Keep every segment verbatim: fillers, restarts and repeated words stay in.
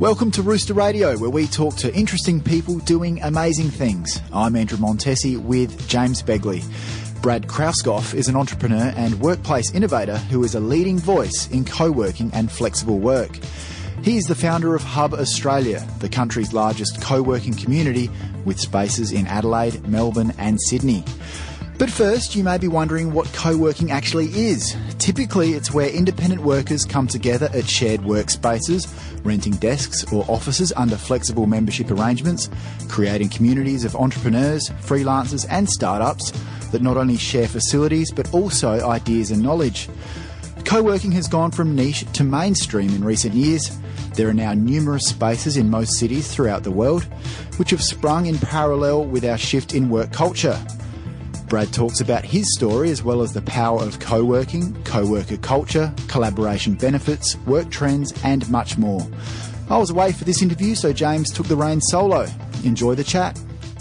Welcome to Rooster Radio, where we talk to interesting people doing amazing things. I'm Andrew Montesi with James Begley. Brad Krauskopf is an entrepreneur and workplace innovator who is a leading voice in co-working and flexible work. He is the founder of Hub Australia, the country's largest co-working community with spaces in Adelaide, Melbourne and Sydney. But first, you may be wondering what co-working actually is. Typically, it's where independent workers come together at shared workspaces, renting desks or offices under flexible membership arrangements, creating communities of entrepreneurs, freelancers and startups that not only share facilities but also ideas and knowledge. Co-working has gone from niche to mainstream in recent years. There are now numerous spaces in most cities throughout the world, which have sprung in parallel with our shift in work culture. Brad talks about his story as well as the power of co-working, co-worker culture, collaboration benefits, work trends and much more. I was away for this interview, so James took the reins solo. Enjoy the chat.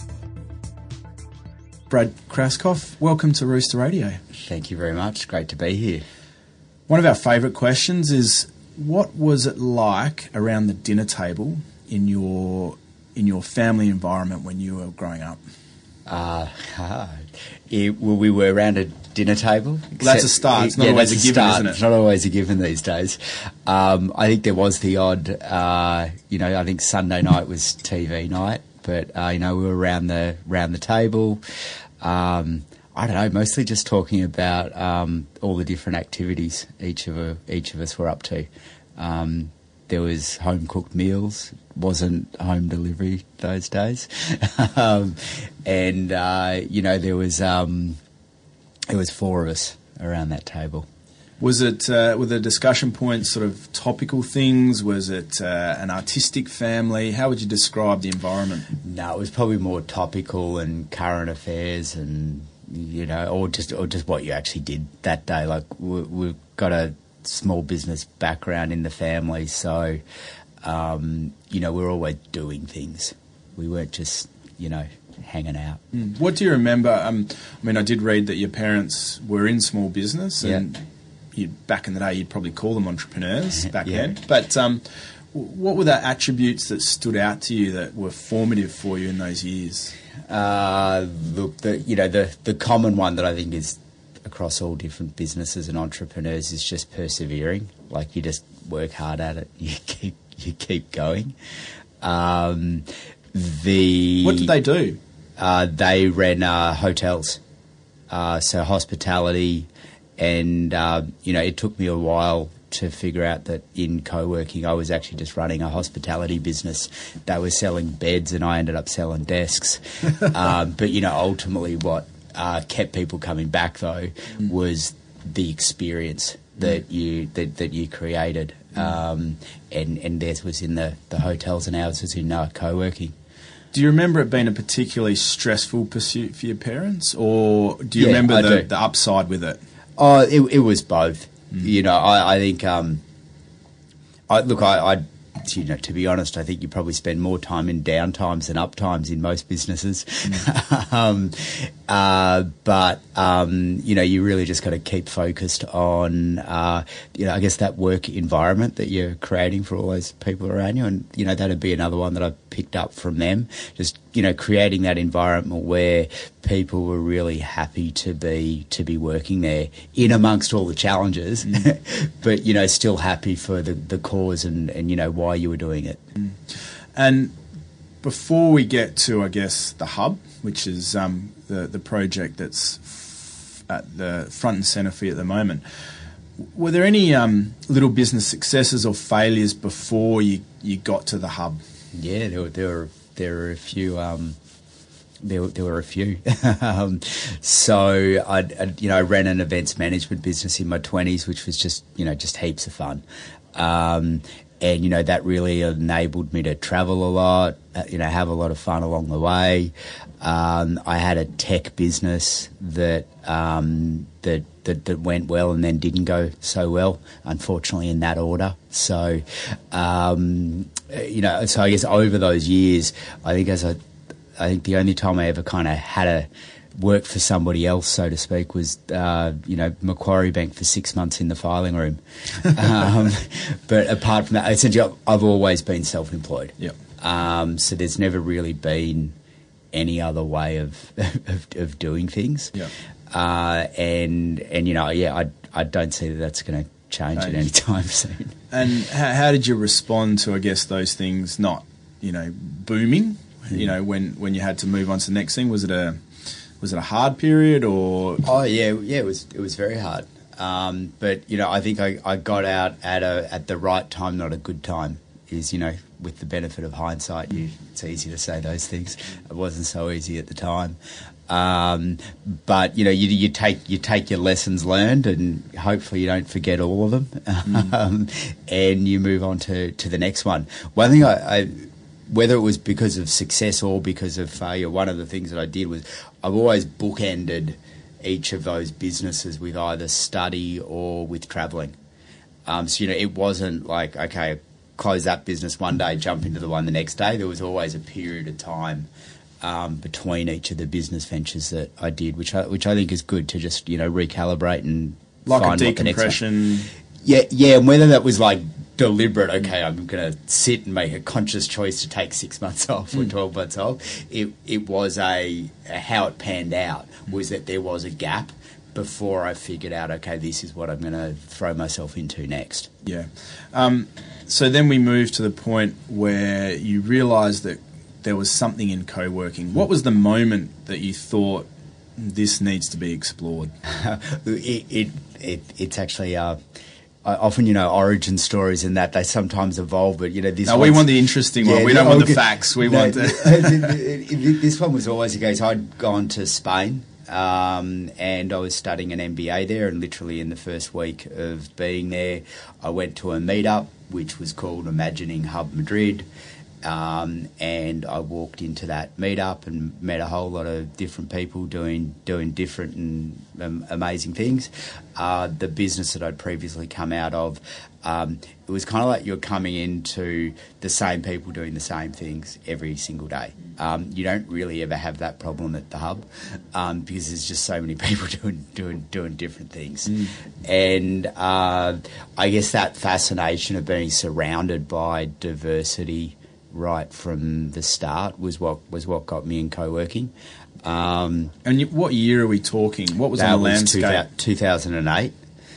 Brad Krauskopf, welcome to Rooster Radio. Thank you very much. Great to be here. One of our favourite questions is, what was it like around the dinner table in your in your family environment when you were growing up? Uh, it, well, we were around a dinner table. Well, that's a start. It's not yeah, always a given, start. isn't it? It's not always a given these days. Um, I think there was the odd, uh, you know, I think Sunday night was T V night, but, uh, you know, we were around the, around the table. Um, I don't know, mostly just talking about um, all the different activities each of a, each of us were up to. Um, there was home-cooked meals, wasn't home delivery those days. um, and, uh, you know, there was um, there was four of us around that table. Was it, uh, were the discussion points sort of topical things? Was it uh, an artistic family? How would you describe the environment? No, it was probably more topical and current affairs and, you know, or just or just what you actually did that day. Like, we, we've got a small business background in the family, so um, you know, we're always doing things. We weren't just, you know, hanging out. Mm. What do you remember? Um, I mean, I did read that your parents were in small business, and yeah. you, back in the day, you'd probably call them entrepreneurs back yeah. then. But um, what were the attributes that stood out to you that were formative for you in those years? Uh, look, the, you know, the the common one that I think is across all different businesses and entrepreneurs is just persevering. Like, you just work hard at it. You keep you keep going. Um, the what did they do? Uh, they ran uh, hotels, uh, so hospitality, and uh, you know, it took me a while to figure out that in co-working I was actually just running a hospitality business. They were selling beds and I ended up selling desks. um, but you know, ultimately what Uh, kept people coming back though mm. was the experience that mm. you that, that you created, um, and and theirs was in the, the hotels and ours was in uh, co-working. Do you remember it being a particularly stressful pursuit for your parents, or do you yeah, remember I the, do. the upside with it? Oh, it, it was both. Mm. You know, I, I think. Um, I look, I. I You know, to be honest, I think you probably spend more time in downtimes than uptimes in most businesses. Mm. um, uh, but, um, you know, you really just got to keep focused on, uh, you know, I guess that work environment that you're creating for all those people around you. And, you know, that'd be another one that I picked up from them. Just, you know, creating that environment where people were really happy to be to be working there in amongst all the challenges, mm. but, you know, still happy for the, the cause and, and, you know, why you were doing it. Mm. And before we get to, I guess, the Hub, which is um, the, the project that's f- at the front and centre for you at the moment, were there any um, little business successes or failures before you, you got to the Hub? Yeah, there were there were, there were a few. Um, there, there were a few. um, so I, I, you know, I ran an events management business in my twenties, which was just, you know, just heaps of fun. Um, And, you know, that really enabled me to travel a lot, you know, have a lot of fun along the way. Um, I had a tech business that, um, that, that, that went well and then didn't go so well, unfortunately, in that order. So, um, you know, so I guess over those years, I think as a, I think the only time I ever kind of had a, work for somebody else, so to speak, was, uh, you know, Macquarie Bank for six months in the filing room. um, but apart from that, essentially, I've always been self-employed. Yep. Um, so there's never really been any other way of of, of doing things. Yeah. Uh, and and you know, yeah, I I don't see that that's going to change at any time soon. And how, how did you respond to, I guess, those things not, you know, booming? Mm. You know, when, when you had to move on to the next thing, was it a was it a hard period or? Oh yeah, yeah, it was it was very hard. Um, but you know, I think I, I got out at a at the right time, not a good time. Is, you know, with the benefit of hindsight, you, it's easy to say those things. It wasn't so easy at the time. Um, but you know, you, you take you take your lessons learned, and hopefully you don't forget all of them, mm. um, and you move on to, to the next one. One thing I, I, whether it was because of success or because of failure, one of the things that I did was I've always bookended each of those businesses with either study or with travelling. Um, so you know, it wasn't like, okay, close that business one day, jump into the one the next day. There was always a period of time um, between each of the business ventures that I did, which I, which I think is good to just, you know, recalibrate and like find a what the next one. decompression. Yeah, yeah, and whether that was like deliberate, okay, I'm going to sit and make a conscious choice to take six months off or twelve months off. It it was a, a how it panned out was that there was a gap before I figured out, okay, this is what I'm going to throw myself into next. Yeah. Um, so then we moved to the point where you realised that there was something in co-working. What was the moment that you thought this needs to be explored? it, it, it it's actually uh, often, you know, origin stories and that they sometimes evolve, but you know this. No, we want the interesting yeah, one. We don't want the facts. We no, want the this one was always the case. I'd gone to Spain. Um, and I was studying an M B A there, and literally in the first week of being there, I went to a meetup which was called Imagining Hub Madrid, um, and I walked into that meetup and met a whole lot of different people doing doing different and um, amazing things. Uh, the business that I'd previously come out of, um, it was kind of like you're coming into the same people doing the same things every single day. Um, you don't really ever have that problem at the hub um, because there's just so many people doing doing doing different things, mm. and uh, I guess that fascination of being surrounded by diversity right from the start was what was what got me in co-working. Um, and you, what year are we talking? What was on the landscape? two thousand eight.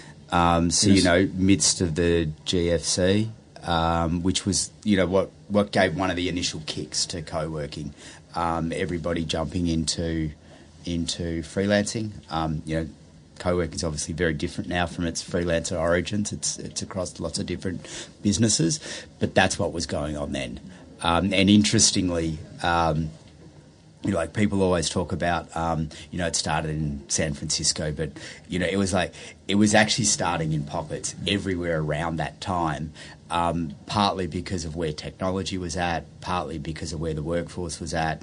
Um, so yes. You know, midst of the G F C. Um, which was, you know, what, what gave one of the initial kicks to co-working. Um, everybody jumping into into freelancing. Um, you know, co-working is obviously very different now from its freelancer origins. It's it's across lots of different businesses, but that's what was going on then. Um, and interestingly, um, you know, like people always talk about, um, you know, it started in San Francisco, but, you know, it was like, it was actually starting in pockets everywhere around that time, um, partly because of where technology was at, partly because of where the workforce was at.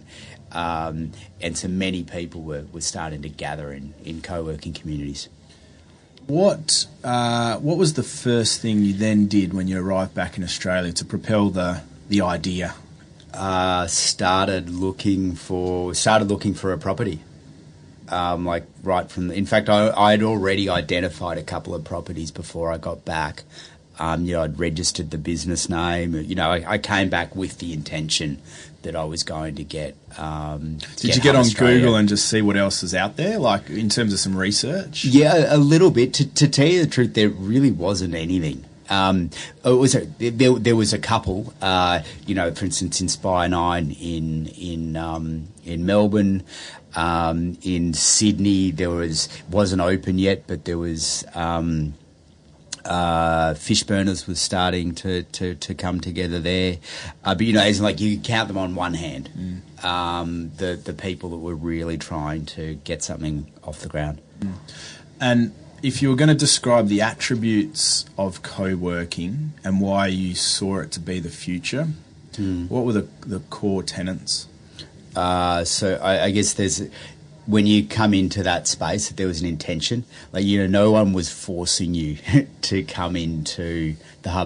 Um, and so many people were, were starting to gather in, in co-working communities. What uh, what was the first thing you then did when you arrived back in Australia to propel the the idea? Uh, started looking for started looking for a property, um, like right from. The, in fact, I I'd already identified a couple of properties before I got back. Um, you know, I'd registered the business name. You know, I, I came back with the intention that I was going to get. Um, Did get you get on Australia. Google and just see what else is out there, like in terms of some research? Yeah, a, a little bit. To, to tell you the truth, there really wasn't anything. Um, it was a, there, there was a couple, uh, you know, for instance, Inspire Nine in in um, in Melbourne, um, in Sydney. There was wasn't open yet, but there was um, uh, Fishburners was starting to, to, to come together there. Uh, but you know, it's like you count them on one hand. Mm. Um, the the people that were really trying to get something off the ground. Mm. And if you were going to describe the attributes of co-working and why you saw it to be the future, mm. what were the, the core tenets? Uh, so I, I guess there's, when you come into that space, there was an intention. Like, you know, no one was forcing you to come into the hub.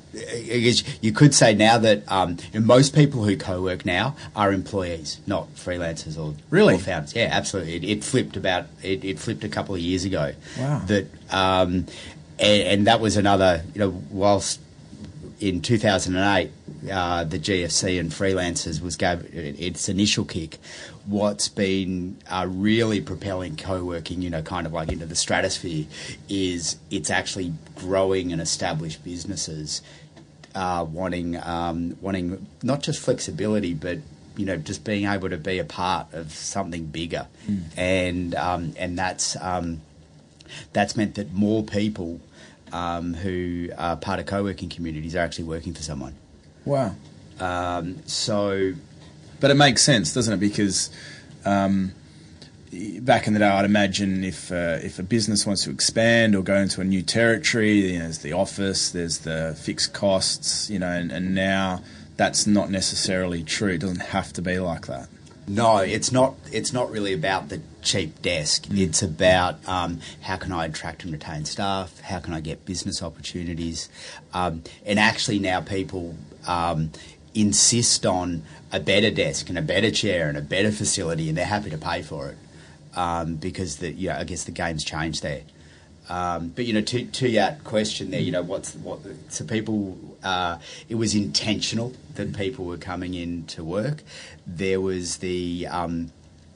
I guess you could say now that um, you know, most people who co-work now are employees, not freelancers or, really? or founders. Yeah, absolutely. It, it flipped about it, it flipped a couple of years ago. Wow. That um, and, and that was another. You know, whilst in two thousand eight uh, the G F C and freelancers was gave its initial kick. What's been uh, really propelling co-working, you know, kind of like into the stratosphere, is it's actually growing and established businesses uh, wanting um, wanting not just flexibility, but you know, just being able to be a part of something bigger, mm. and um, and that's um, that's meant that more people um, who are part of co-working communities are actually working for someone. Wow. Um, so. But it makes sense, doesn't it? Because um, back in the day, I'd imagine if uh, if a business wants to expand or go into a new territory, you know, there's the office, there's the fixed costs, you know, and, and now that's not necessarily true. It doesn't have to be like that. No, it's not. It's not really about the cheap desk. Mm. It's about um, how can I attract and retain staff? How can I get business opportunities? Um, and actually, now people um, insist on a better desk and a better chair and a better facility, and they're happy to pay for it um, because the you know, I guess the game's changed there. Um, but you know, to, to your question there, you know, what's what? So people, uh, it was intentional that people were coming in to work. There was the, um,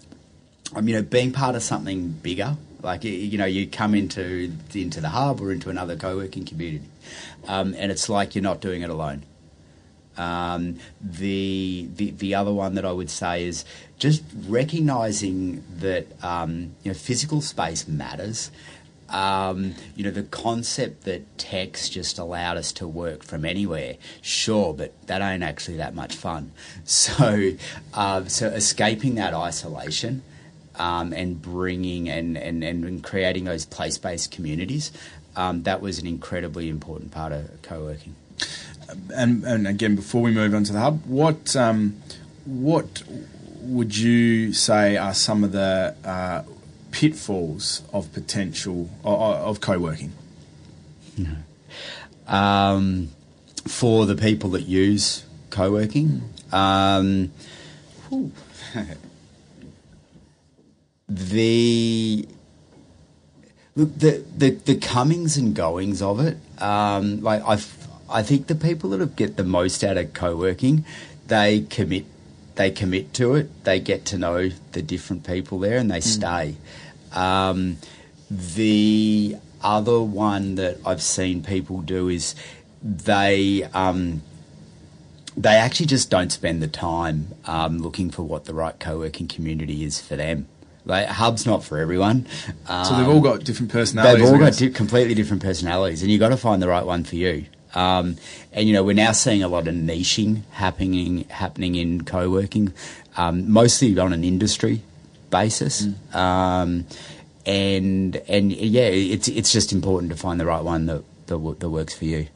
um, you know, being part of something bigger. Like you know, you come into into the hub or into another co-working community, um, and it's like you're not doing it alone. Um, the, the the other one that I would say is just recognising that um, you know, physical space matters. Um, you know, the concept that tech's just allowed us to work from anywhere, sure, but that ain't actually that much fun. So, uh, so escaping that isolation um, and bringing and, and, and creating those place-based communities, um, that was an incredibly important part of co-working. And, and again, before we move on to the hub, what um, what would you say are some of the uh, pitfalls of potential of, of co-working? Um, for the people that use co-working, um, the look the, the the comings and goings of it, um, like I've. I think the people that get the most out of co-working, they commit, they commit to it. They get to know the different people there, and they mm. stay. Um, the other one that I've seen people do is they um, they actually just don't spend the time um, looking for what the right co-working community is for them. Like, Hub's not for everyone. Um, so they've all got different personalities. They've all got di- completely different personalities, and you've got to find the right one for you. Um, and, you know, we're now seeing a lot of niching happening happening in co-working, um, mostly on an industry basis. Mm. Um, and, and yeah, it's it's just important to find the right one that, that, that works for you.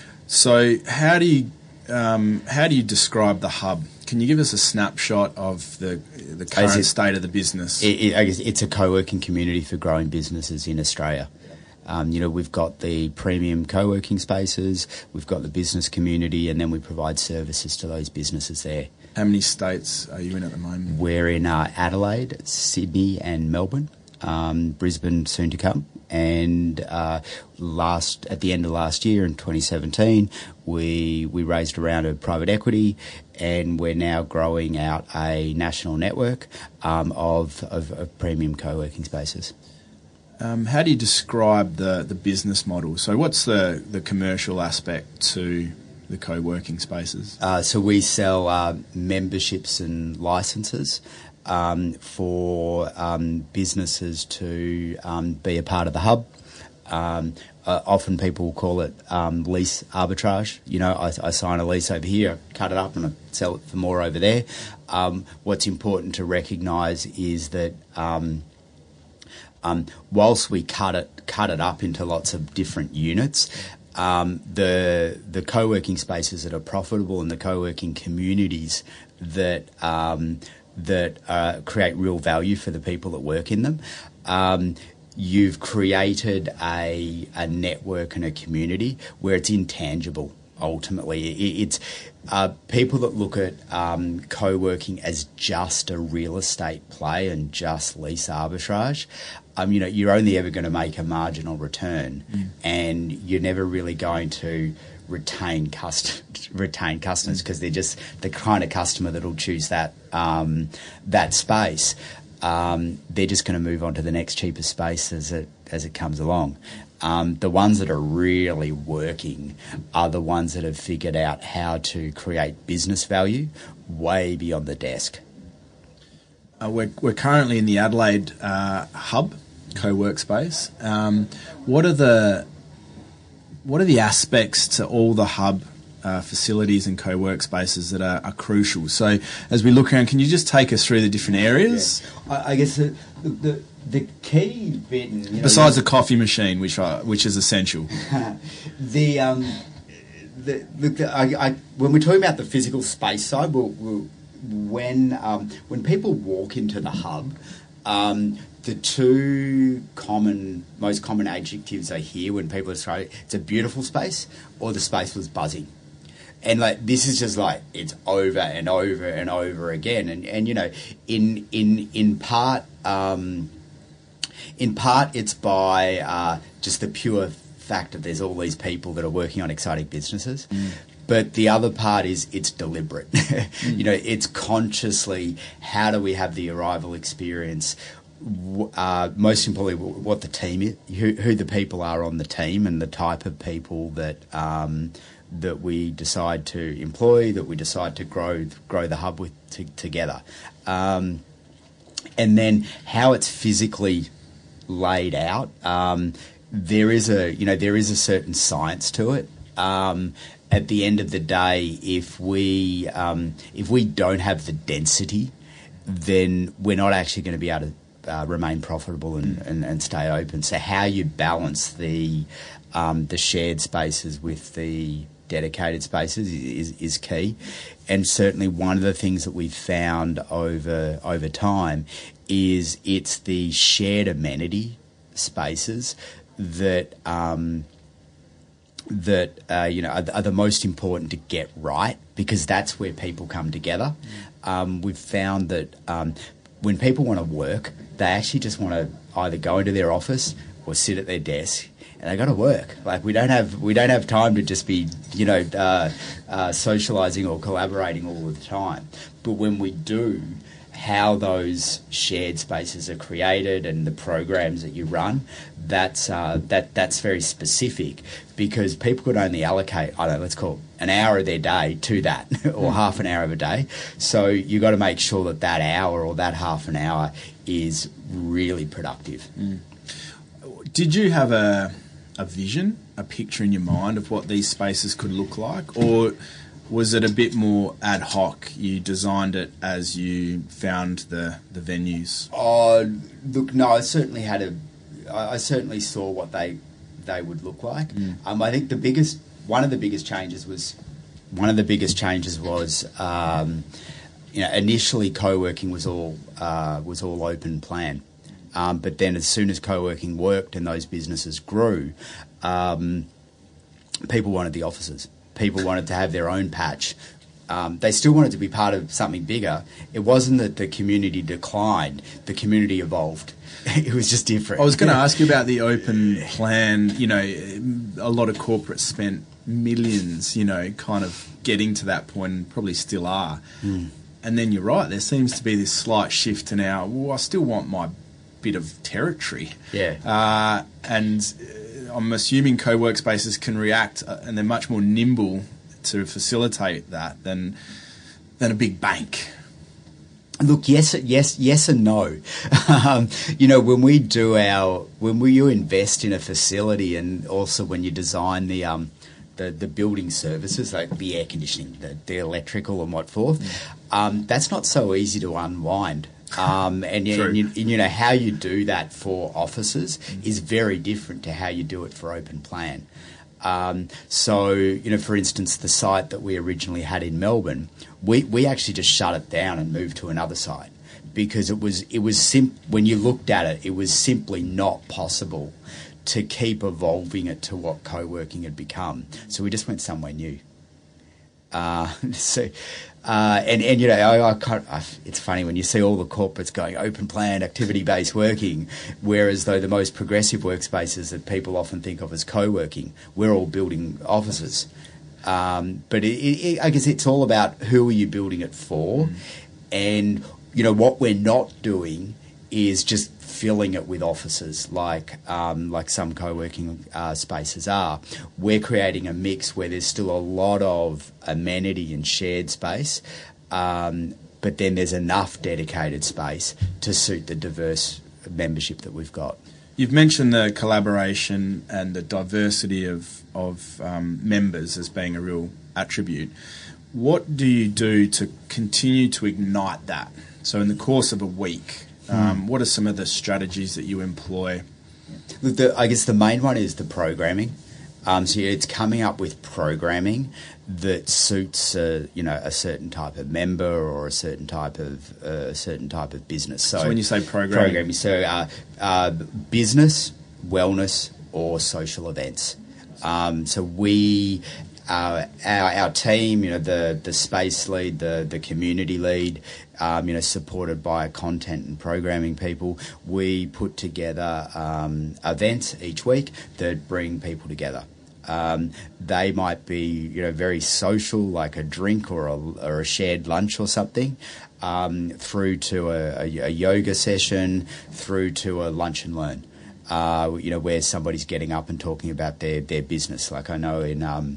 So how do you um, how do you describe the hub? Can you give us a snapshot of the the current it, state of the business? It, it, I guess it's a co-working community for growing businesses in Australia. Um, you know, we've got the premium co-working spaces, we've got the business community, and then we provide services to those businesses there. How many states are you in at the moment? We're in uh, Adelaide, Sydney and Melbourne, um, Brisbane soon to come. And uh, last at the end of last year in twenty seventeen, we we raised a round of private equity, and we're now growing out a national network um, of, of, of premium co-working spaces. Um, how do you describe the, the business model? So what's the, the commercial aspect to the co-working spaces? Uh, so we sell uh, memberships and licenses um, for um, businesses to um, be a part of the hub. Um, uh, often people call it um, lease arbitrage. You know, I, I sign a lease over here, cut it up and I sell it for more over there. Um, what's important to recognise is that Um, Um, whilst we cut it cut it up into lots of different units, um, the the co-working spaces that are profitable and the co-working communities that um, that uh, create real value for the people that work in them, um, you've created a a network and a community where it's intangible. ultimately. It, it's uh, people that look at um, co-working as just a real estate play and just lease arbitrage. Um, you know, you're only ever going to make a marginal return, mm. and you're never really going to retain cust- retain customers because they're just the kind of customer that'll choose that um, that space. Um, they're just going to move on to the next cheaper space as it as it comes along. Um, the ones that are really working are the ones that have figured out how to create business value way beyond the desk. Uh, we're, we're currently in the Adelaide uh, hub co-work space. Um, what are the what are the aspects to all the hub uh, facilities and co-work spaces that are, are crucial? So as we look around, can you just take us through the different areas? Yeah. I, I guess the, the the key bit, you know, besides the coffee machine, which are, which is essential. the um the, the, the I, I, when we're talking about the physical space side, we'll, we'll, when um, when people walk into the hub. Um, The two common, most common adjectives I hear when people are saying it's a beautiful space or the space was buzzing. And like this is just like it's over and over and over again. And, and you know, in in in part um, in part it's by uh, just the pure fact that there's all these people that are working on exciting businesses. Mm. But the other part is it's deliberate. mm. You know, it's consciously how do we have the arrival experience. Uh, most importantly, what the team is, who, who the people are on the team, and the type of people that um, that we decide to employ, that we decide to grow grow the hub with to, together, um, and then how it's physically laid out. Um, there is a you know there is a certain science to it. Um, at the end of the day, if we um, if we don't have the density, then we're not actually going to be able to Uh, remain profitable and, and, and stay open. So how you balance the um, the shared spaces with the dedicated spaces is, is key. And certainly one of the things that we've found over over time is it's the shared amenity spaces that um, that uh, you know are, are the most important to get right, because that's where people come together. Mm. Um, we've found that um, when people want to work, they actually just want to either go into their office or sit at their desk, and they got to work. Like we don't have we don't have time to just be you know uh, uh, socialising or collaborating all the time. But when we do, how those shared spaces are created and the programs that you run, that's uh, that that's very specific, because people could only allocate, I don't know, let's call it an hour of their day to that, or mm. half an hour of a day. So you got to make sure that that hour or that half an hour is really productive. Mm. Did you have a a vision, a picture in your mind of what these spaces could look like, or was it a bit more ad hoc? You designed it as you found the, the venues? Oh, look, no, I certainly had a, I certainly saw what they they would look like. Mm. Um, I think the biggest, one of the biggest changes was, one of the biggest changes was, um, you know, initially co-working was all uh, was all open plan, um, but then as soon as co-working worked and those businesses grew, um, people wanted the offices. People wanted to have their own patch. Um, they still wanted to be part of something bigger. It wasn't that the community declined. The community evolved. It was just different. I was going to ask you about the open plan. You know, a lot of corporates spent millions, you know, kind of getting to that point, and probably still are. Mm. And then you're right, there seems to be this slight shift to now, well, I still want my bit of territory. Yeah. Uh, and I'm assuming co-work spaces can react, uh, and they're much more nimble to facilitate that than than a big bank. Look, yes, yes, yes, and no. Um, you know, when we do our, when we you invest in a facility, and also when you design the um, the, the building services, like the air conditioning, the, the electrical, and what forth, mm. um, that's not so easy to unwind. Um, and, you, and, you, and you know how you do that for offices mm. is very different to how you do it for open plan. Um, so, you know, for instance, the site that we originally had in Melbourne, we, we actually just shut it down and moved to another site, because it was it was sim- when you looked at it, it was simply not possible to keep evolving it to what co-working had become. So we just went somewhere new. Uh, so, uh, and, and, you know, I, I can't, I, it's funny when you see all the corporates going open plan, activity-based working, whereas though the most progressive workspaces that people often think of as co-working, we're all building offices. Um, but it, it, I guess it's all about who are you building it for, mm. and, you know, what we're not doing is just filling it with offices like um, like some co-working uh, spaces are. We're creating a mix where there's still a lot of amenity and shared space, um, but then there's enough dedicated space to suit the diverse membership that we've got. You've mentioned the collaboration and the diversity of, of um, members as being a real attribute. What do you do to continue to ignite that? So in the course of a week, Um, what are some of the strategies that you employ? Look, the, I guess the main one is the programming. Um, so it's coming up with programming that suits a, you know, a certain type of member or a certain type of uh, a certain type of business. So, so when you say programming, programming so uh, uh, business, wellness, or social events. Um, so we. Uh, our, our team, you know, the, the space lead, the, the community lead, um, you know, supported by content and programming people, we put together um, events each week that bring people together. Um, they might be, you know, very social, like a drink or a, or a shared lunch or something, um, through to a, a, a yoga session, through to a lunch and learn. Uh, you know, where somebody's getting up and talking about their, their business. Like I know in um,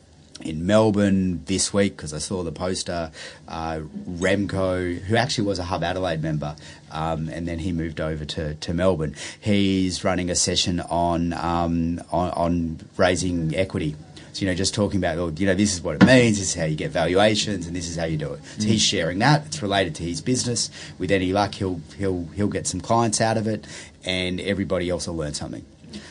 in Melbourne this week, because I saw the poster, uh, Remco, who actually was a Hub Adelaide member, um, and then he moved over to, to Melbourne. He's running a session on, um, on on raising equity. So, you know, just talking about, well, you know, this is what it means, this is how you get valuations, and this is how you do it. So mm. he's sharing that. It's related to his business. With any luck, he'll he'll he'll get some clients out of it, and everybody else will learn something.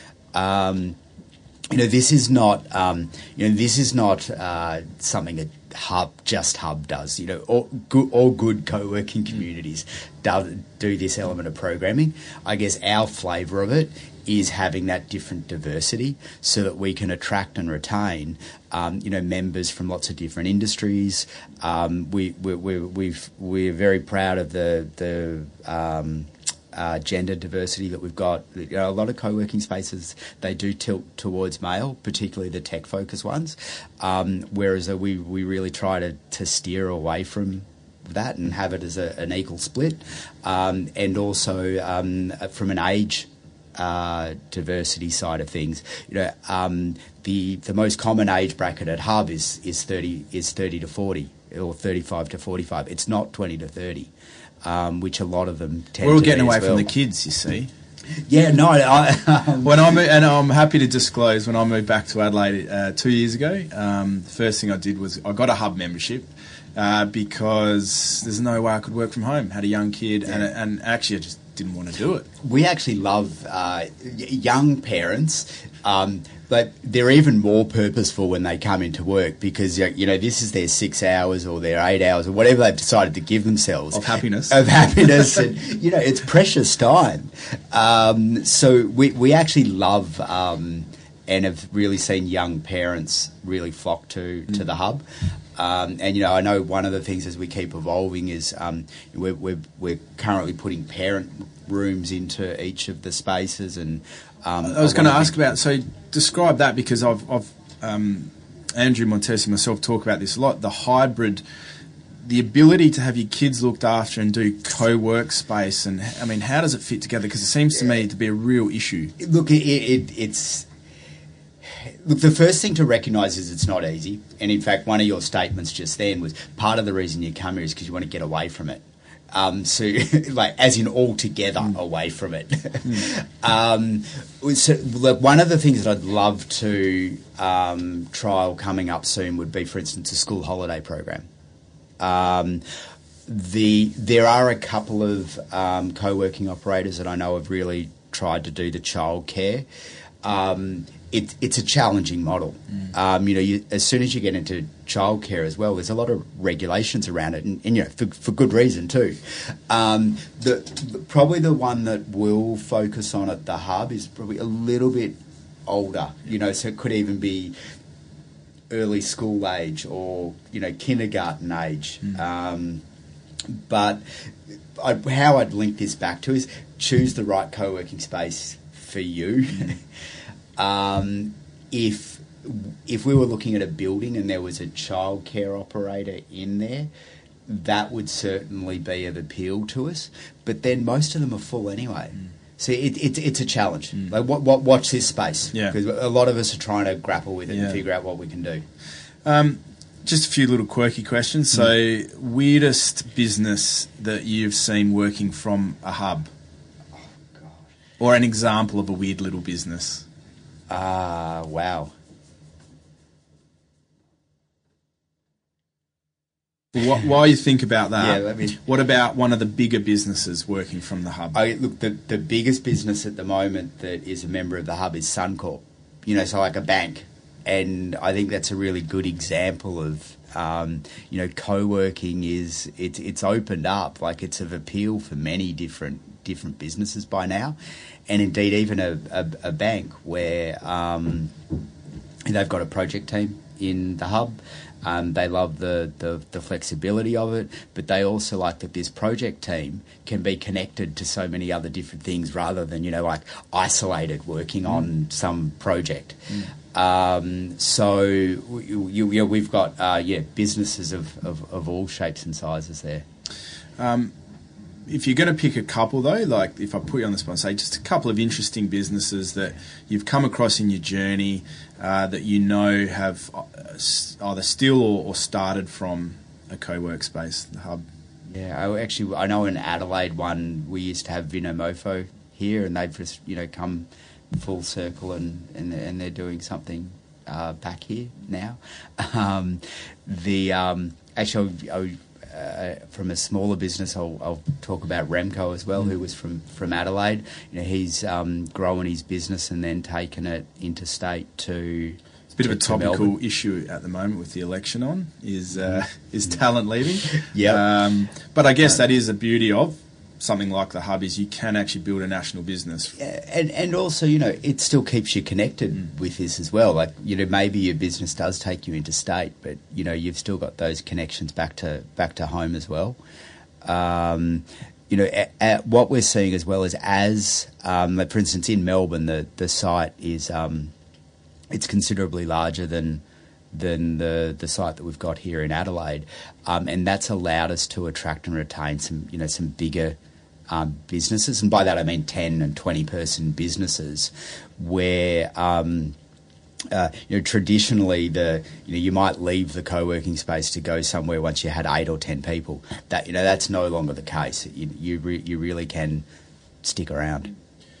Um, you know, this is not um, you know this is not uh, something that Hub just Hub does. You know, all good, all good co-working communities do, do this element of programming. I guess our flavour of it is having that different diversity so that we can attract and retain, um, you know, members from lots of different industries. Um, we, we, we, we've, we're very proud of the, the um, uh, gender diversity that we've got. You know, a lot of co-working spaces, they do tilt towards male, particularly the tech-focused ones, um, whereas uh, we, we really try to, to steer away from that and have it as a, an equal split. Um, and also um, from an age Uh, diversity side of things, you know, um, the the most common age bracket at Hub is is thirty is thirty to forty or thirty-five to forty-five. It's not twenty to thirty, um, which a lot of them tend. We're all to getting be away as well. from the kids, you see. Yeah, no. I, um, when I mo- and I'm happy to disclose when I moved back to Adelaide uh, two years ago, um, the first thing I did was I got a Hub membership. Uh, because there's no way I could work from home. Had a young kid, yeah. and and actually I just didn't want to do it. We actually love uh, young parents, um, but they're even more purposeful when they come into work because, you know, this is their six hours or their eight hours or whatever they've decided to give themselves. Of happiness. Of happiness. And, you know, it's precious time. Um, so we, we actually love um, and have really seen young parents really flock to, mm. to the Hub. Um, and, you know, I know one of the things as we keep evolving is um, we're, we're, we're currently putting parent rooms into each of the spaces. And um, I was going to ask about, so describe that because I've, I've um, Andrew Montesi and myself talk about this a lot, the hybrid, the ability to have your kids looked after and do co-work space. And, I mean, how does it fit together? Because it seems to me to be a real issue. Look, it, it, it's... Look, the first thing to recognise is it's not easy. And in fact, one of your statements just then was part of the reason you come here is because you want to get away from it. Um, so, like, as in altogether mm. away from it. mm. um, so, look, one of the things that I'd love to um, trial coming up soon would be, for instance, a school holiday program. Um, the there are a couple of um, co-working operators that I know have really tried to do the childcare. Um, It, it's a challenging model. Mm. Um, you know, you, as soon as you get into childcare as well, there's a lot of regulations around it, and, and you know, for, for good reason too. Um, the, the probably the one that we'll focus on at the Hub is probably a little bit older. You know, so it could even be early school age or, you know, kindergarten age. Mm. Um, but I, how I'd link this back to is choose the right co-working space for you. Mm. um, if if we were looking at a building and there was a childcare operator in there, that would certainly be of appeal to us. But then most of them are full anyway. Mm. So it, it, it's a challenge. Mm. Like, what, what, watch this space. Because yeah. a lot of us are trying to grapple with it yeah. and figure out what we can do. Um, just a few little quirky questions. So, mm. weirdest business that you've seen working from a hub? Oh, gosh. Or an example of a weird little business? Ah, uh, wow. What, while you think about that, yeah, let me... what about one of the bigger businesses working from the hub? I, look, the, the biggest business at the moment that is a member of the hub is Suncorp, you know, so like a bank. And I think that's a really good example of, um, you know, co-working is, it, it's opened up, like it's of appeal for many different different businesses by now. And indeed, even a, a, a bank where um, they've got a project team in the hub. Um, they love the, the, the flexibility of it, but they also like that this project team can be connected to so many other different things rather than, you know, like isolated working mm. on some project. Mm. Um, so, you, you, you know, we've got, uh, yeah, businesses of, of, of all shapes and sizes there. Um, if you're going to pick a couple, though, like if I put you on the spot and say just a couple of interesting businesses that you've come across in your journey uh, that you know have either still or, or started from a co-work space, the hub. Yeah, I actually, I know in Adelaide one, we used to have Vinomofo here, and they've just, you know, come full circle and, and, and they're doing something uh, back here now. Um, the um, actually, I, I Uh, from a smaller business, I'll, I'll talk about Remco as well, mm. who was from, from Adelaide. You know, he's um, grown his business and then taken it interstate to. It's a bit to, of a topical issue at the moment with the election on. Is uh, is talent leaving? Yeah. Um, but I guess that is the beauty of something like the hub is you can actually build a national business. And and also, you know, it still keeps you connected mm. with this as well. Like, you know, maybe your business does take you interstate, but, you know, you've still got those connections back to back to home as well. Um, you know, at, at what we're seeing as well is as, um, like for instance, in Melbourne, the, the site is, um, it's considerably larger than than the, the site that we've got here in Adelaide. Um, and that's allowed us to attract and retain some, you know, some bigger um, businesses. And by that I mean ten and twenty person businesses where, um, uh, you know, traditionally the, you know, you might leave the co-working space to go somewhere once you had eight or ten people. That, you know, that's no longer the case. You, you, re- you really can stick around.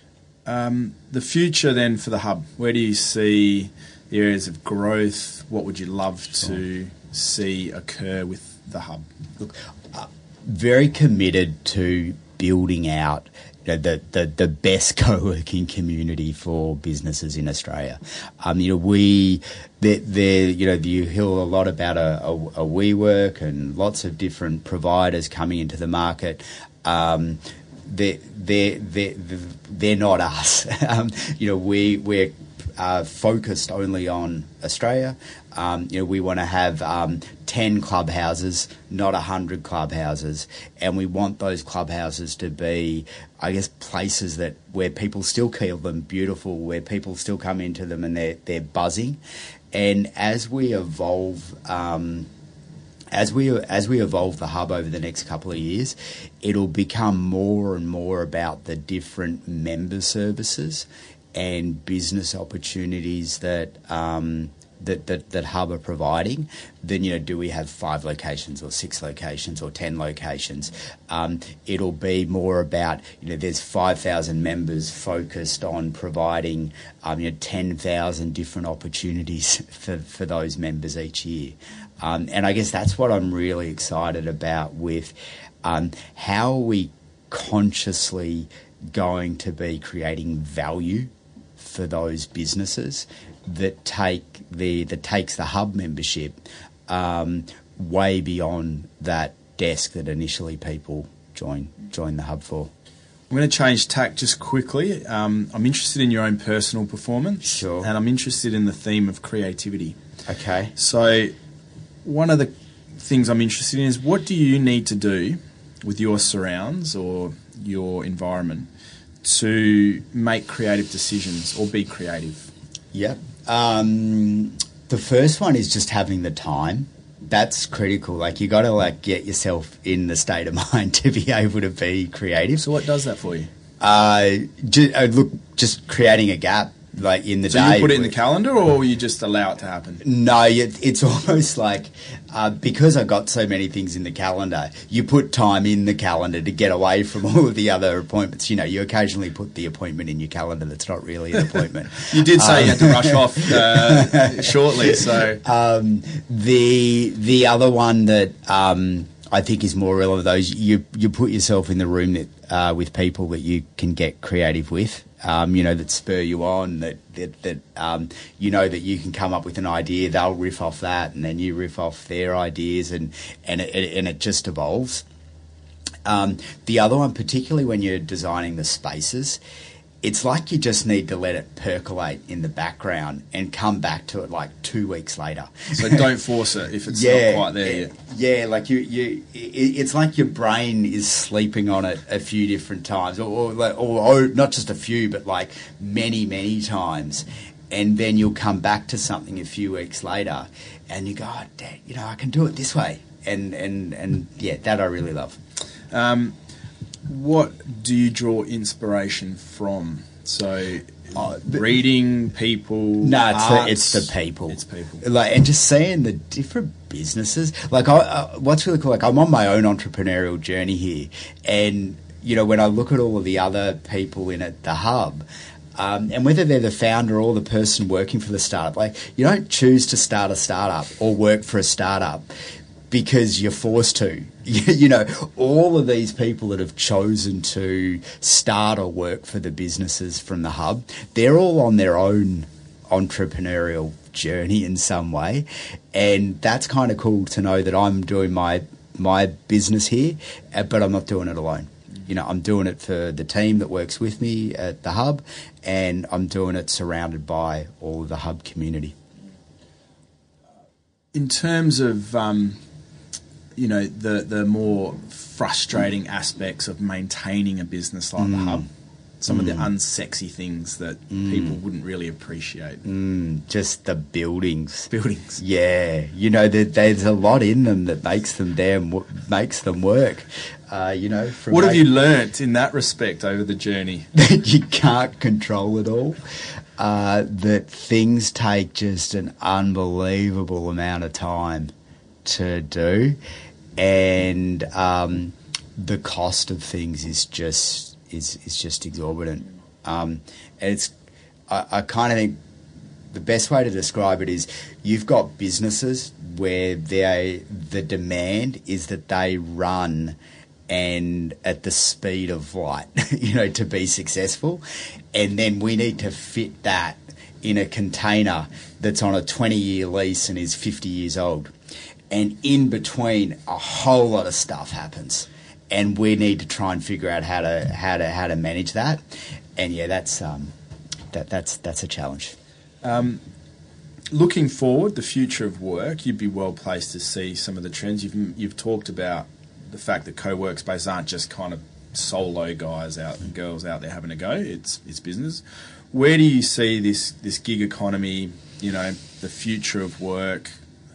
Um, the future then for the hub, where do you see the areas of growth? What would you love to see occur with the hub? Look, uh, very committed to building out, you know, the, the, the best co-working community for businesses in Australia. Um, you know, we, there, there, you know, you hear a lot about a, a, a WeWork and lots of different providers coming into the market. Um, they they they they're not us. um, you know, we we're uh, focused only on Australia. Um, you know, we want to have um, ten clubhouses, not a hundred clubhouses, and we want those clubhouses to be, I guess, places that where people still feel them beautiful, where people still come into them and they're they're buzzing. And as we evolve. Um, As we as we evolve the hub over the next couple of years, it'll become more and more about the different member services and business opportunities that um, that, that that hub are providing. Then, you know, do we have five locations or six locations or ten locations? Um, it'll be more about, you know, there's five thousand members focused on providing um, you know ten thousand different opportunities for for those members each year. Um, and I guess that's what I'm really excited about with um, how are we consciously going to be creating value for those businesses that take the that takes the hub membership um, way beyond that desk that initially people join join the hub for. I'm going to change tack just quickly. Um, I'm interested in your own personal performance. Sure. And I'm interested in the theme of creativity. Okay. So one of the things I'm interested in is, what do you need to do with your surrounds or your environment to make creative decisions or be creative? Yep. Um, the first one is just having the time. That's critical. Like, you got to like get yourself in the state of mind to be able to be creative. So what does that for you? Uh, ju- uh, look, just creating a gap, like in the So day. you put it in the calendar, or you just allow it to happen? No, it, it's almost like uh, because I've got so many things in the calendar, you put time in the calendar to get away from all of the other appointments. You know, you occasionally put the appointment in your calendar that's not really an appointment. You did say um, you had to rush off uh, shortly, so... Um, the the other one that um, I think is more relevant, those you you put yourself in the room that uh, with people that you can get creative with. Um, you know, that spur you on, that, that, that um, you know that you can come up with an idea, they'll riff off that, and then you riff off their ideas, and, and, it, and it just evolves. Um, the other one, particularly when you're designing the spaces, it's like you just need to let it percolate in the background and come back to it like two weeks later. So don't force it if it's yeah, not quite there yet. Yeah, like you, you, it, it's like your brain is sleeping on it a few different times, or, or, or, or not just a few, but like many, many times. And then you'll come back to something a few weeks later and you go, oh, Dad, you know, I can do it this way. And, and, and yeah, that I really love. Um, what do you draw inspiration from? So, uh, the, reading, people, no, it's arts, the, it's the people, it's people, like, and just seeing the different businesses. Like, I, uh, what's really cool, like, I'm on my own entrepreneurial journey here, and you know, when I look at all of the other people in it, the hub. Um, and whether they're the founder or the person working for the startup, like, you don't choose to start a startup or work for a startup because you're forced to. You know, all of these people that have chosen to start or work for the businesses from the hub, they're all on their own entrepreneurial journey in some way. And that's kind of cool to know that I'm doing my my business here, but I'm not doing it alone. You know, I'm doing it for the team that works with me at the hub, and I'm doing it surrounded by all of the hub community. In terms of... Um you know, the, the more frustrating aspects of maintaining a business like mm. the hub, some mm. of the unsexy things that mm. people wouldn't really appreciate. Mm. Just the buildings. Buildings. Yeah. You know, there, there's a lot in them that makes them damn, makes them work. Uh, you know, from what have you learnt in that respect over the journey? That you can't control it all. Uh, that things take just an unbelievable amount of time to do, and um, the cost of things is just is is just exorbitant. Um, and it's I, I kind of think the best way to describe it is you've got businesses where they the demand is that they run and at the speed of light, you know, to be successful, and then we need to fit that in a container that's on a twenty-year lease and is fifty years old. And in between, a whole lot of stuff happens, and we need to try and figure out how to how to how to manage that. And yeah, that's um, that that's that's a challenge. Um, looking forward, the future of work, you'd be well placed to see some of the trends. You've you've talked about the fact that co-work spaces aren't just kind of solo guys out and girls out there having a go. It's it's business. Where do you see this this gig economy? You know, the future of work.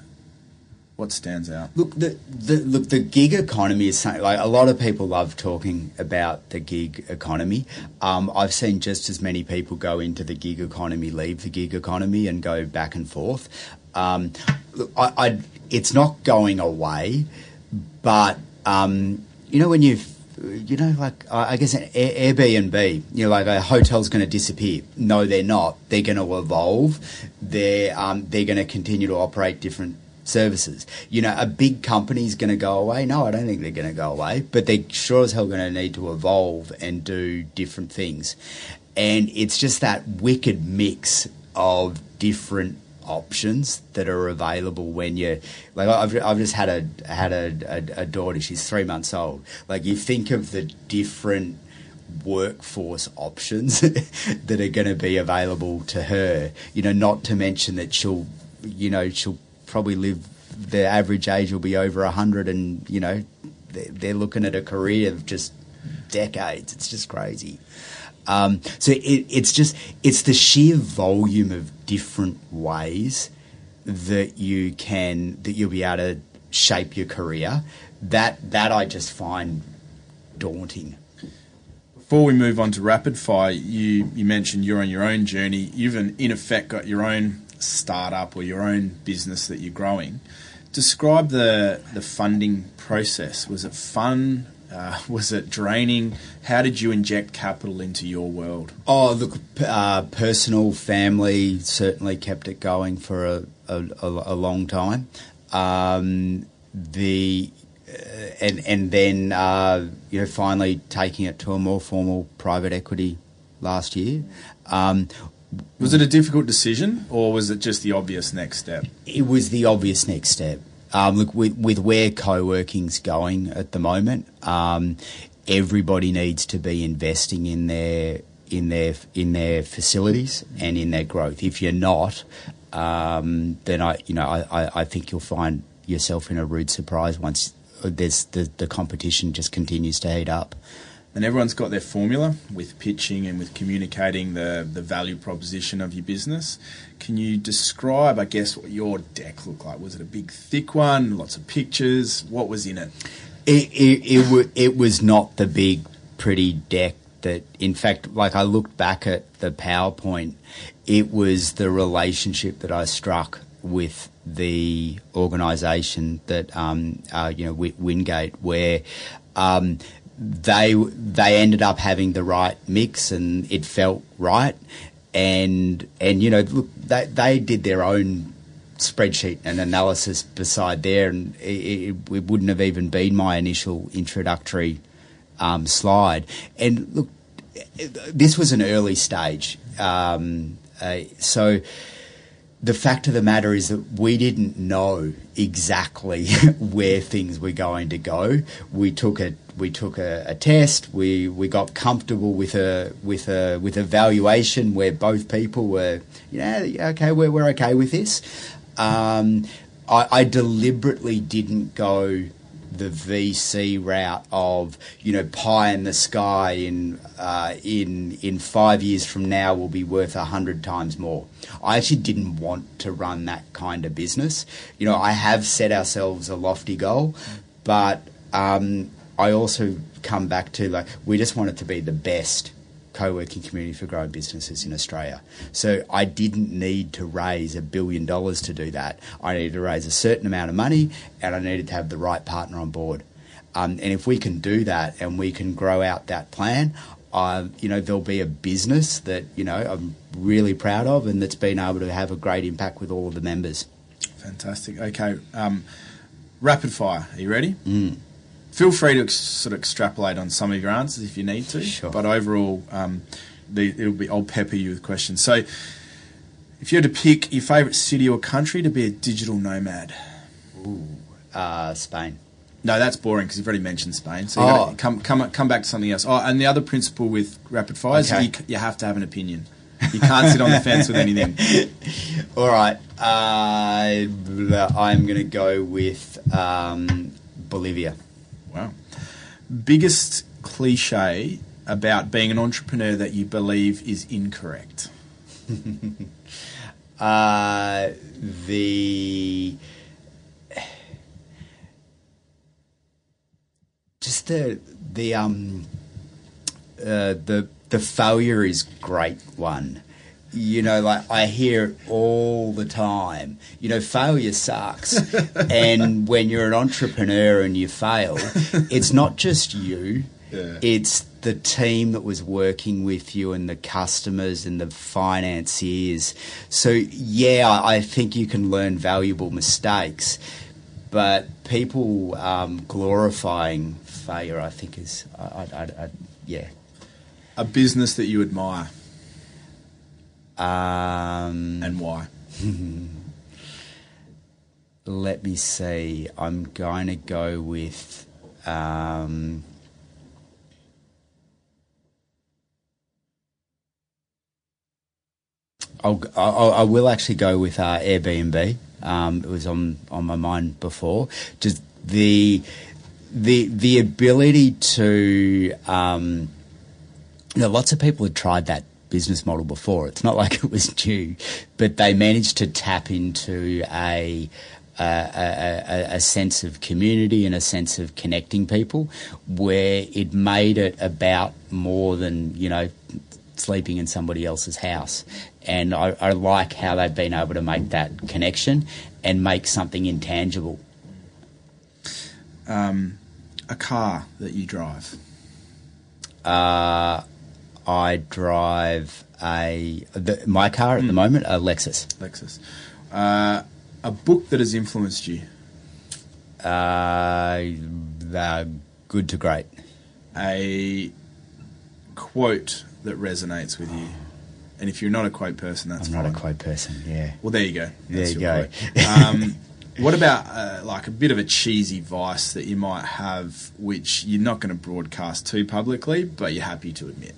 What stands out? Look, the, the look the gig economy is something like a lot of people love talking about the gig economy. Um, I've seen just as many people go into the gig economy, leave the gig economy, and go back and forth. Um, look, I, I, it's not going away, but um, you know when you've you know, like, I guess an Airbnb, you know, like a hotel's going to disappear. No, they're not. They're going to evolve. They're, um, they're going to continue to operate different services. You know, a big company's going to go away. No, I don't think they're going to go away, but they're sure as hell going to need to evolve and do different things. And it's just that wicked mix of different options that are available when you like I've I've just had a had a, a, a daughter. She's three months old. Like, you think of the different workforce options that are going to be available to her. You know, not to mention that she'll, you know, she'll probably live, the average age will be over one hundred, and, you know, they're, they're looking at a career of just decades. It's just crazy. Um, so it, it's just, it's the sheer volume of different ways that you can, that you'll be able to shape your career. That, that I just find daunting. Before we move on to rapid fire, you, you mentioned you're on your own journey. You've in, in effect got your own startup or your own business that you're growing. Describe the the funding process. Was it fun? Uh, was it draining? How did you inject capital into your world? Oh, look, uh, personal, family certainly kept it going for a, a, a long time. Um, the uh, and and then uh, you know, finally taking it to a more formal private equity last year. Um, was it a difficult decision, or was it just the obvious next step? It was the obvious next step. Um, look, with, with where co-working's going at the moment, um, everybody needs to be investing in their in their in their facilities and in their growth. If you're not, um, then I you know I, I think you'll find yourself in a rude surprise once there's the the competition just continues to heat up. And everyone's got their formula with pitching and with communicating the, the value proposition of your business. Can you describe, I guess, what your deck looked like? Was it a big, thick one, lots of pictures? What was in it? It it, it, w- it was not the big, pretty deck that, in fact, like I looked back at the PowerPoint, it was the relationship that I struck with the organisation that, um, uh, you know, Wingate, where... Um, They they ended up having the right mix, and it felt right. And and you know, look, they they did their own spreadsheet and analysis beside there, and it, it wouldn't have even been my initial introductory um, slide. And look, this was an early stage, um, uh, so. The fact of the matter is that we didn't know exactly where things were going to go. We took a we took a, a test. We we got comfortable with a with a with a valuation where both people were, yeah, okay, we're we're okay with this. Um, I, I deliberately didn't go the V C route of, you know, pie in the sky in uh, in in five years from now will be worth a hundred times more. I actually didn't want to run that kind of business. You know, I have set ourselves a lofty goal, but um, I also come back to, like, we just want it to be the best co-working community for growing businesses in Australia. So I didn't need to raise a billion dollars to do that. I needed to raise a certain amount of money, and I needed to have the right partner on board. Um, and if we can do that and we can grow out that plan, uh, you know, there'll be a business that, you know, I'm really proud of and that's been able to have a great impact with all of the members. Fantastic. Okay. Um, rapid fire. Are you ready? Mm. Feel free to ex- sort of extrapolate on some of your answers if you need to. Sure. But overall, um, the, it'll be I'll pepper you with questions. So, if you had to pick your favourite city or country to be a digital nomad, Ooh, uh, Spain. No, that's boring because you've already mentioned Spain. So Oh. you gotta come come come back to something else. Oh, and the other principle with rapid fire is Okay. you, you have to have an opinion. You can't sit on the fence with anything. All right. Uh, I'm going to go with um, Bolivia. Wow. Biggest cliche about being an entrepreneur that you believe is incorrect? uh, the just the the um uh, the the failure is great one. You know, like I hear it all the time. You know, failure sucks. And when you're an entrepreneur and you fail, it's not just you. Yeah. It's the team that was working with you and the customers and the financiers. So, yeah, I I think you can learn valuable mistakes. But people um, glorifying failure, I think, is, I, I, I, I, yeah. A business that you admire Um, and why? Let me see. I'm going to go with... Um, I'll, I'll, I will actually go with uh, Airbnb. Um, it was on, on my mind before. Just the the the ability to, um, you know, lots of people had tried that business model before. It's not like it was new, but they managed to tap into a a, a, a sense of community and a sense of connecting people, where it made it about more than, you know, sleeping in somebody else's house. And I, I like how they've been able to make that connection and make something intangible. Um, a car that you drive? Uh, I drive a the, my car at mm. the moment, a Lexus. Lexus. Uh, a book that has influenced you? Uh, uh, Good to Great. A quote that resonates with you? And if you're not a quote person, that's I'm fine. not a quote person, yeah. Well, there you go. That's there you go. um, what about uh, like a bit of a cheesy vice that you might have, which you're not going to broadcast too publicly, but you're happy to admit?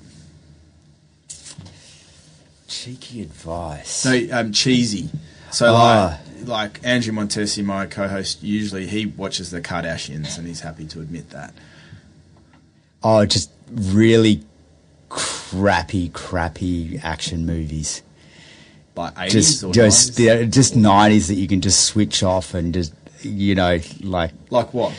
Cheeky advice. No, um, cheesy. So oh. like, like Andrew Montesi, my co-host, usually he watches the Kardashians and he's happy to admit that. Oh, just really crappy, crappy action movies. Like eighties just, or just, nineties? Yeah, just nineties that you can just switch off and just, you know, like... Like what?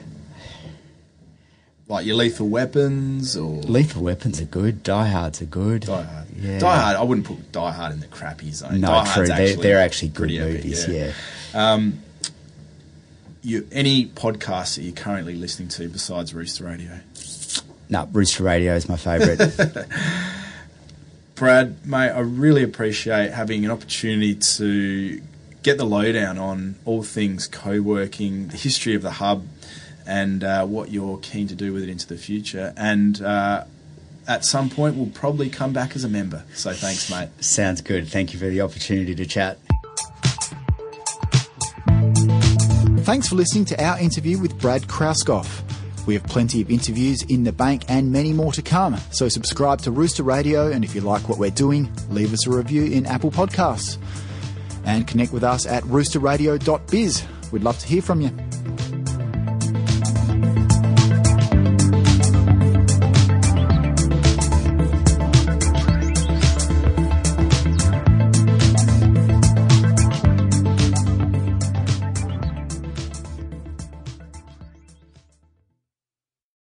Like your Lethal Weapons or... Lethal Weapons are good. Die Hards are good. Die Hard. Yeah. Die Hard, I wouldn't put Die Hard in the crappy zone. No, Die true. Hard's They're, actually they're actually good pretty epic, movies, yeah. yeah. Um, you, any podcasts that you're currently listening to besides Rooster Radio? No, Rooster Radio is my favourite. Brad, mate, I really appreciate having an opportunity to get the lowdown on all things co-working, the history of the hub, and uh, what you're keen to do with it into the future. And uh, at some point, we'll probably come back as a member. So thanks, mate. Sounds good. Thank you for the opportunity to chat. Thanks for listening to our interview with Brad Krauskopf. We have plenty of interviews in the bank and many more to come. So subscribe to Rooster Radio, and if you like what we're doing, leave us a review in Apple Podcasts. And connect with us at rooster radio dot biz. We'd love to hear from you.